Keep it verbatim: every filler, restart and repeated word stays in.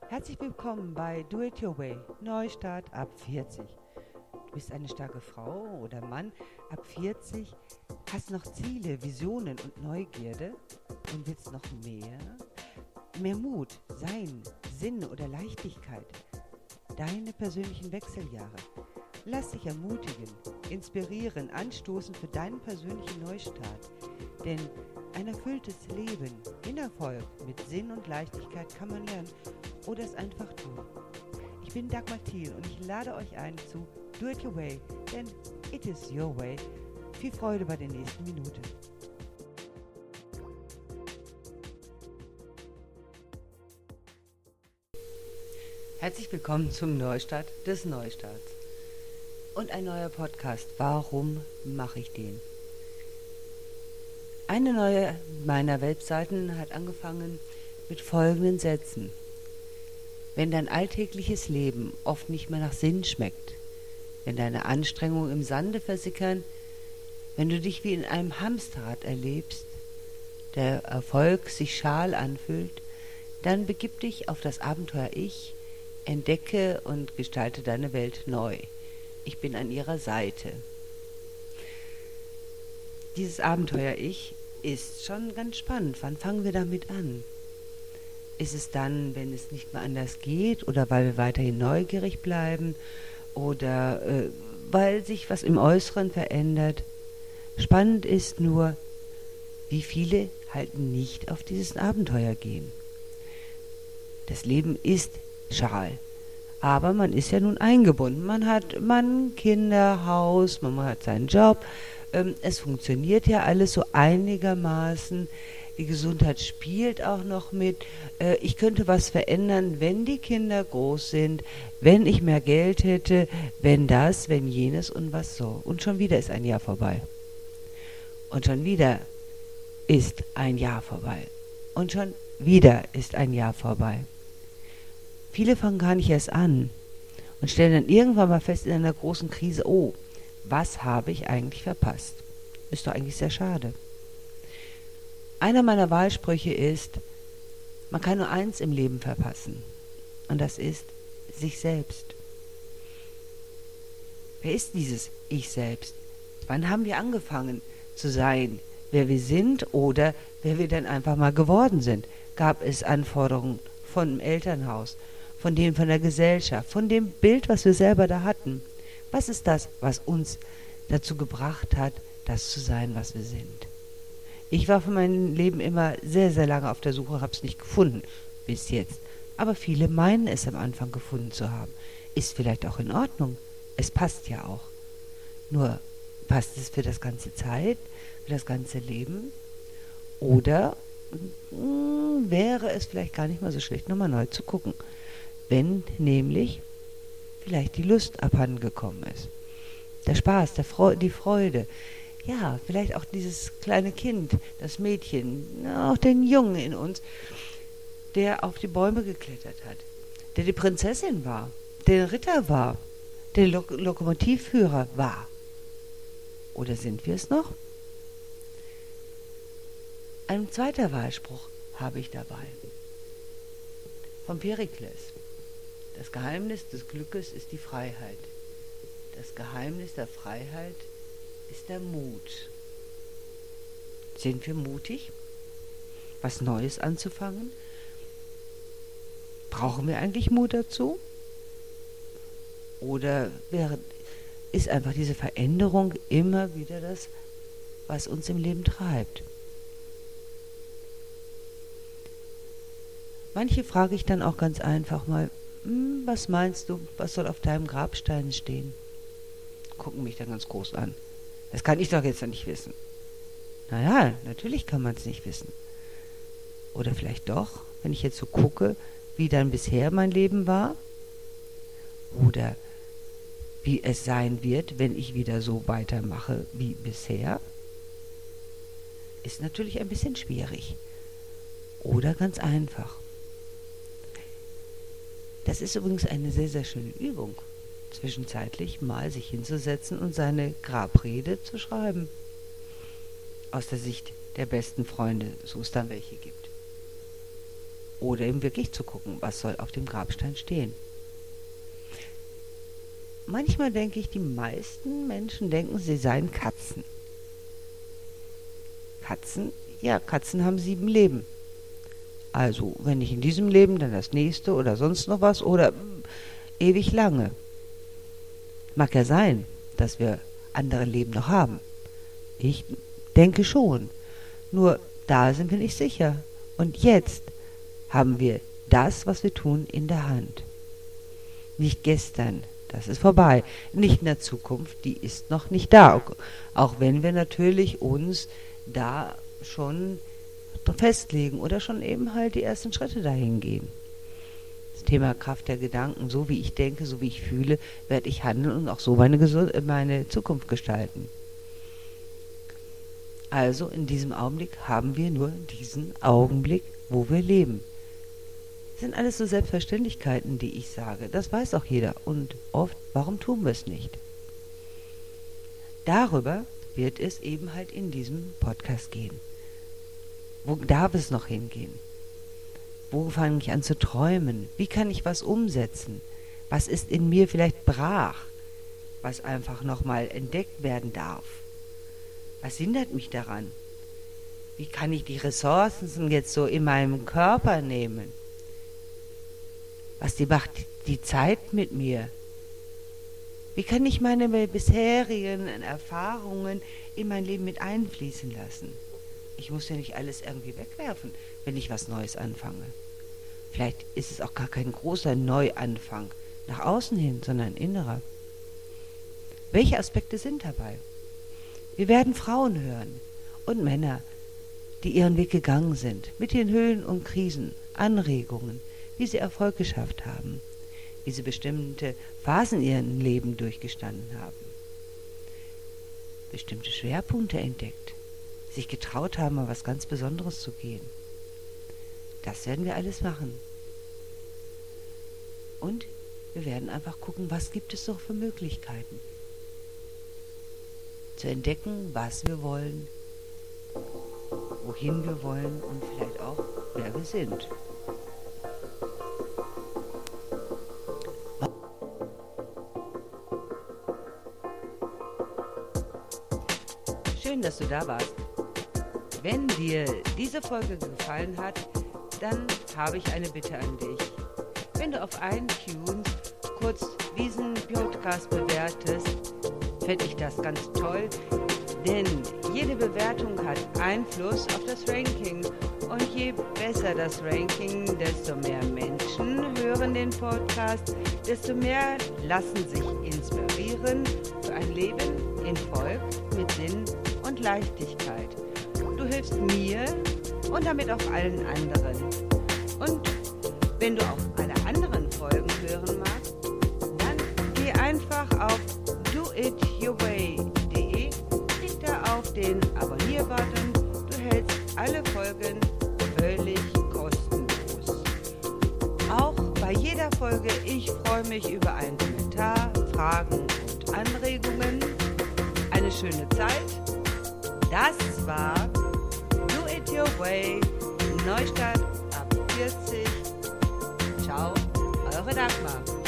Herzlich willkommen bei Do It Your Way, Neustart ab vierzig. Du bist eine starke Frau oder Mann ab vierzig, hast noch Ziele, Visionen und Neugierde und willst noch mehr? Mehr Mut, Sein, Sinn oder Leichtigkeit. Deine persönlichen Wechseljahre. Lass dich ermutigen, inspirieren, anstoßen für deinen persönlichen Neustart. Denn ein erfülltes Leben in Erfolg mit Sinn und Leichtigkeit kann man lernen oder es einfach tun. Ich bin Dagmar Thiel und ich lade euch ein zu Do It Your Way, denn it is your way. Viel Freude bei den nächsten Minuten. Herzlich willkommen zum Neustart des Neustarts. Und ein neuer Podcast. Warum mache ich den? Eine neue meiner Webseiten hat angefangen mit folgenden Sätzen. Wenn dein alltägliches Leben oft nicht mehr nach Sinn schmeckt, wenn deine Anstrengungen im Sande versickern, wenn du dich wie in einem Hamsterrad erlebst, der Erfolg sich schal anfühlt, dann begib dich auf das Abenteuer Ich, entdecke und gestalte deine Welt neu. Ich bin an ihrer Seite. Dieses Abenteuer Ich ist schon ganz spannend. Wann fangen wir damit an? Ist es dann, wenn es nicht mehr anders geht oder weil wir weiterhin neugierig bleiben oder äh, weil sich was im Äußeren verändert? Spannend ist nur, wie viele halt nicht auf dieses Abenteuer gehen. Das Leben ist schal. Aber man ist ja nun eingebunden. Man hat Mann, Kinder, Haus, man hat seinen Job. Ähm, es funktioniert ja alles so einigermaßen. Die Gesundheit spielt auch noch mit. Äh, ich könnte was verändern, wenn die Kinder groß sind, wenn ich mehr Geld hätte, wenn das, wenn jenes und was so. Und schon wieder ist ein Jahr vorbei. Und schon wieder ist ein Jahr vorbei. Und schon wieder ist ein Jahr vorbei. Viele fangen gar nicht erst an und stellen dann irgendwann mal fest in einer großen Krise, oh, was habe ich eigentlich verpasst? Ist doch eigentlich sehr schade. Einer meiner Wahlsprüche ist, man kann nur eins im Leben verpassen und das ist sich selbst. Wer ist dieses Ich selbst? Wann haben wir angefangen zu sein, wer wir sind oder wer wir dann einfach mal geworden sind? Gab es Anforderungen vom Elternhaus, von denen von der Gesellschaft, von dem Bild, was wir selber da hatten? Was ist das, was uns dazu gebracht hat, das zu sein, was wir sind? Ich war für mein Leben immer sehr, sehr lange auf der Suche, habe es nicht gefunden, bis jetzt. Aber viele meinen es am Anfang gefunden zu haben. Ist vielleicht auch in Ordnung. Es passt ja auch. Nur passt es für das ganze Zeit, für das ganze Leben? Oder mh, wäre es vielleicht gar nicht mal so schlecht, nochmal neu zu gucken? Wenn nämlich vielleicht die Lust abhanden gekommen ist. Der Spaß, der Freu- die Freude. Ja, vielleicht auch dieses kleine Kind, das Mädchen, auch den Jungen in uns, der auf die Bäume geklettert hat, der die Prinzessin war, der Ritter war, der Lok- Lokomotivführer war. Oder sind wir es noch? Ein zweiter Wahlspruch habe ich dabei. Von Perikles. Das Geheimnis des Glückes ist die Freiheit. Das Geheimnis der Freiheit ist der Mut. Sind wir mutig, was Neues anzufangen? Brauchen wir eigentlich Mut dazu? Oder wäre, ist einfach diese Veränderung immer wieder das, was uns im Leben treibt? Manche frage ich dann auch ganz einfach mal, hm, was meinst du, was soll auf deinem Grabstein stehen? Gucken mich dann ganz groß an. Das kann ich doch jetzt noch nicht wissen. Naja, natürlich kann man es nicht wissen. Oder vielleicht doch, wenn ich jetzt so gucke, wie dann bisher mein Leben war. Oder wie es sein wird, wenn ich wieder so weitermache wie bisher. Ist natürlich ein bisschen schwierig. Oder ganz einfach. Das ist übrigens eine sehr, sehr schöne Übung, zwischenzeitlich mal sich hinzusetzen und seine Grabrede zu schreiben. Aus der Sicht der besten Freunde, so es dann welche gibt. Oder eben wirklich zu gucken, was soll auf dem Grabstein stehen. Manchmal denke ich, die meisten Menschen denken, sie seien Katzen. Katzen, ja, Katzen haben sieben Leben. Also, wenn nicht in diesem Leben, dann das nächste oder sonst noch was oder äh, ewig lange. Mag ja sein, dass wir andere Leben noch haben. Ich denke schon. Nur da sind wir nicht sicher. Und jetzt haben wir das, was wir tun, in der Hand. Nicht gestern, das ist vorbei. Nicht in der Zukunft, die ist noch nicht da. Auch wenn wir natürlich uns da schon festlegen oder schon eben halt die ersten Schritte dahin gehen. Das Thema Kraft der Gedanken, so wie ich denke, so wie ich fühle, werde ich handeln und auch so meine, Gesund- meine Zukunft gestalten. Also in diesem Augenblick haben wir nur diesen Augenblick, wo wir leben. Das sind alles so Selbstverständlichkeiten, die ich sage. Das weiß auch jeder. Und oft, warum tun wir es nicht? Darüber wird es eben halt in diesem Podcast gehen. Wo darf es noch hingehen? Wo fange ich an zu träumen? Wie kann ich was umsetzen? Was ist in mir vielleicht brach, was einfach nochmal entdeckt werden darf? Was hindert mich daran? Wie kann ich die Ressourcen jetzt so in meinem Körper nehmen? Was die macht die Zeit mit mir? Wie kann ich meine bisherigen Erfahrungen in mein Leben mit einfließen lassen? Ich muss ja nicht alles irgendwie wegwerfen, wenn ich was Neues anfange. Vielleicht ist es auch gar kein großer Neuanfang nach außen hin, sondern ein innerer. Welche Aspekte sind dabei? Wir werden Frauen hören und Männer, die ihren Weg gegangen sind, mit ihren Höhen und Krisen, Anregungen, wie sie Erfolg geschafft haben, wie sie bestimmte Phasen in ihrem Leben durchgestanden haben, bestimmte Schwerpunkte entdeckt, sich getraut haben, mal was ganz Besonderes zu gehen. Das werden wir alles machen. Und wir werden einfach gucken, was gibt es noch für Möglichkeiten. Zu entdecken, was wir wollen, wohin wir wollen und vielleicht auch, wer wir sind. Schön, dass du da warst. Wenn dir diese Folge gefallen hat, dann habe ich eine Bitte an dich. Wenn du auf iTunes kurz diesen Podcast bewertest, fände ich das ganz toll, denn jede Bewertung hat Einfluss auf das Ranking und je besser das Ranking, desto mehr Menschen hören den Podcast, desto mehr lassen sich inspirieren für ein Leben in Volk mit Sinn und Leichtigkeit. Du hilfst mir und damit auch allen anderen. Und wenn du auch alle anderen Folgen hören magst, dann geh einfach auf do it your way punkt de, klick da auf den Abonnier-Button, du hältst alle Folgen völlig kostenlos. Auch bei jeder Folge, ich freue mich über einen Kommentar, Fragen und Anregungen. Eine schöne Zeit. Das war Do It Your Way, Neustart ab vierzig. Ciao, eure Dagmar.